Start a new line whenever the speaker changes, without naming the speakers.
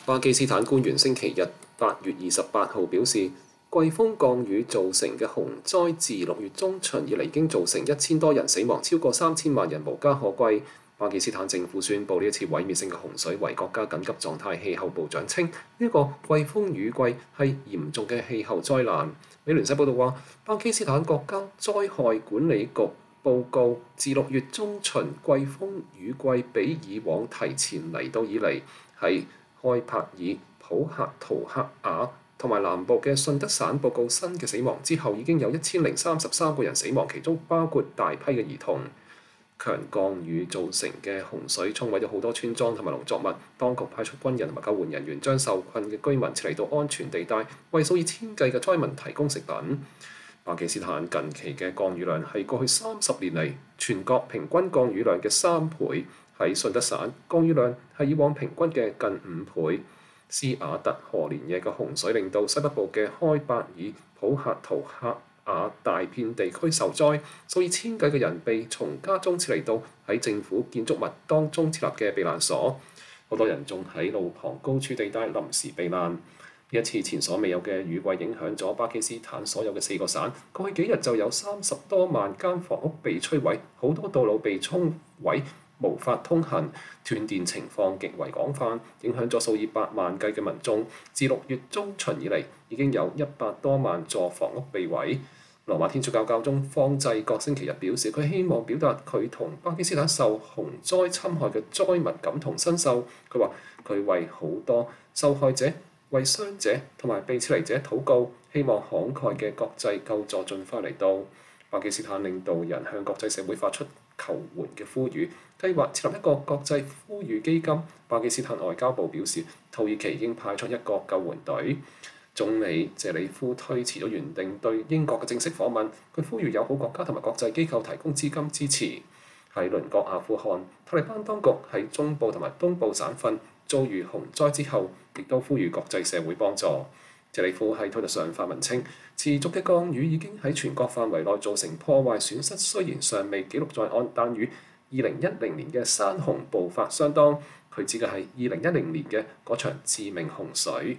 巴基斯坦官員星期日8月28號表示，季風降雨造成嘅洪災自6月中旬以嚟已經造成1000多人死亡，超過3000萬人無家可歸。巴基斯坦政府宣布呢一次毀滅性嘅洪水為國家緊急狀態，氣候部長稱呢一個季風雨季係嚴重嘅氣候災難。美聯社報道話，巴基斯坦國家災害管理局報告，自6月中旬季風雨季比以往提前嚟到以嚟，喺開帕爾、普喀圖克雅同埋南部嘅順德省報告新嘅死亡之後，已經有1033個人死亡，其中包括大批嘅兒童。強降雨造成嘅洪水沖毀咗好多村莊同埋農作物，當局派出軍人同埋救援人員將受困嘅居民撤離到安全地帶，為數以千計嘅災民提供食品。巴基斯坦近期嘅降雨量係過去30年嚟全國平均降雨量嘅3倍，喺順德省降雨量係以往平均嘅近5倍。斯瓦特河連夜嘅洪水令到西北部嘅開伯爾、普喀圖克大片地區受災，數以千計嘅人被從家中撤離到喺政府建築物當中設立嘅避難所，好多人仲喺路旁高處地帶臨時避難。呢一次前所未有嘅雨季影響咗巴基斯坦所有嘅4個省，過去幾日就有30多萬間房屋被摧毀，好多道路被沖毀，無法通行，斷電情況極為廣泛，影響咗數以百萬計嘅民眾。自6月中旬以嚟，已經有100多萬座房屋被毀。羅馬天主教教宗方濟各星期日表示，佢希望表達佢同巴基斯坦受洪災侵害嘅災民感同身受。佢話佢為好多受害者、為傷者同埋被撤離者禱告，希望慷慨嘅國際救助盡快嚟到。巴基斯坦領導人向國際社會發出求援嘅呼籲，計劃設立一個國際呼籲基金。巴基斯坦外交部表示，土耳其已經派出一個救援隊。總理謝里夫推遲咗原定對英國嘅正式訪問，佢呼籲友好國家同埋國際機構提供資金支持。喺鄰國阿富汗，塔利班當局喺中部同埋東部省份遭遇洪災之後，亦都呼籲國際社會幫助。謝里夫喺推特上發文稱，持續嘅降雨已經喺全國範圍內造成破壞損失，雖然尚未記錄在案，但與2010年嘅山洪暴發相當。佢指嘅係2010年嘅嗰場致命洪水。